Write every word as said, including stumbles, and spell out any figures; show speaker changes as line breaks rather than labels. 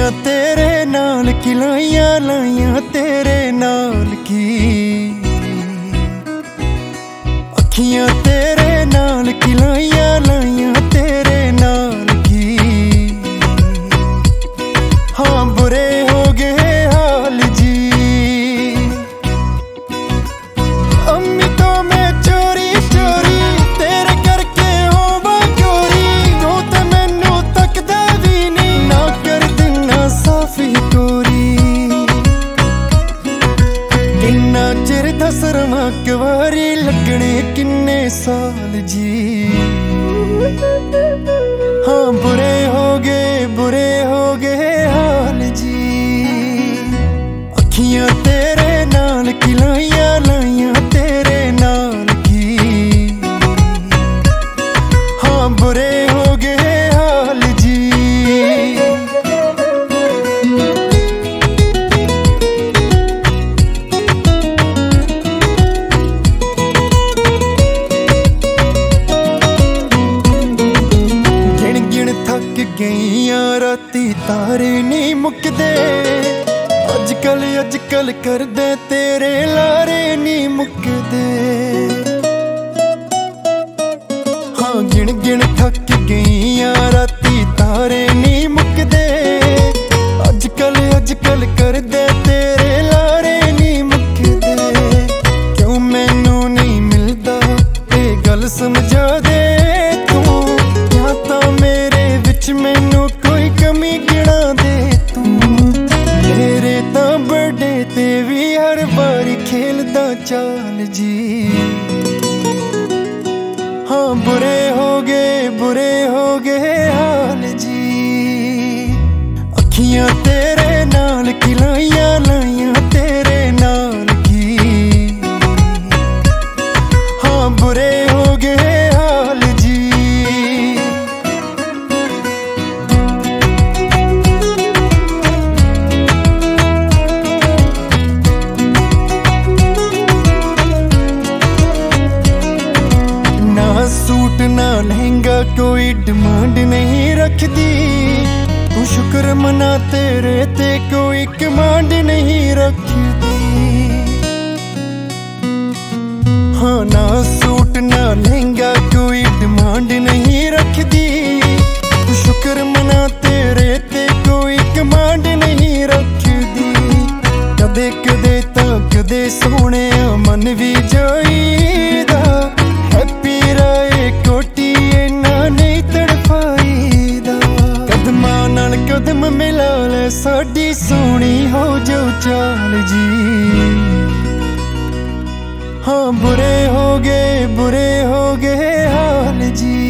अखियां तेरे नाल खिलाइयां लाइयां तेरे नाल की, अखियां तेरे नाल खिलाइयां लाइयां तेरे नाल की। हाँ बुरे हो गए हाल जी, अम्मी तो मैं चोरी चोरी तेरे करके होवा गोरी, तू तो मैनू तकदा भी नहीं ना कर दिना साफ ही कोरी। किन्ना चिर दस रवां कवारी लगने किन्ने साल जी। हाँ बुरे हो गए बुरे हो गए हाल जी, अखियां तेरे नाल खिलाइयां लाइयां तेरे नाल की। हाँ बुरे हो गए हाल जी। थक गईयां राती तारे नहीं मुकदे, अजकल अजकल करदे तेरे लारे नहीं मुकदे। हाँ गिन गिन थक गईयां राती तारे नहीं मुकदे, अजकल अजकल करदे तेरे लारे नहीं मुकदे। क्यों मैनू नहीं मिलदा ये गल समझा दे तू, या तां मेरे विच मैनू कोई कमी गिना दे तू। मेरे तां बड़े ते भी हर बारी खेलदा चाल जी। हाँ बुरे हो गए बुरे हो गए हाल जी, अखियां तेरे नाल खिलाइयां लाइयां तेरे नाल की। हाँ बुरे हो गए हाल जी। सूट ना लहंगा कोई डिमांड नहीं रखती, तू शुक्र मना तेरे ते कोई कमांड नहीं रखती। हाँ ना सूट ना लहंगा कोई डिमांड नहीं रखती, तू शुक्र मना तेरे ते कोई कमांड नहीं रखती। कदे कदे तां कदे सोने मन भी जाईदा, हैप्पी राए कोटी इन्ना नहीं तड़फाईदा। कदमां नाल कदम मिला ले साडी सोहनी हो जो चाल जी। हाँ बुरे हो गए बुरे हो गए हाल जी।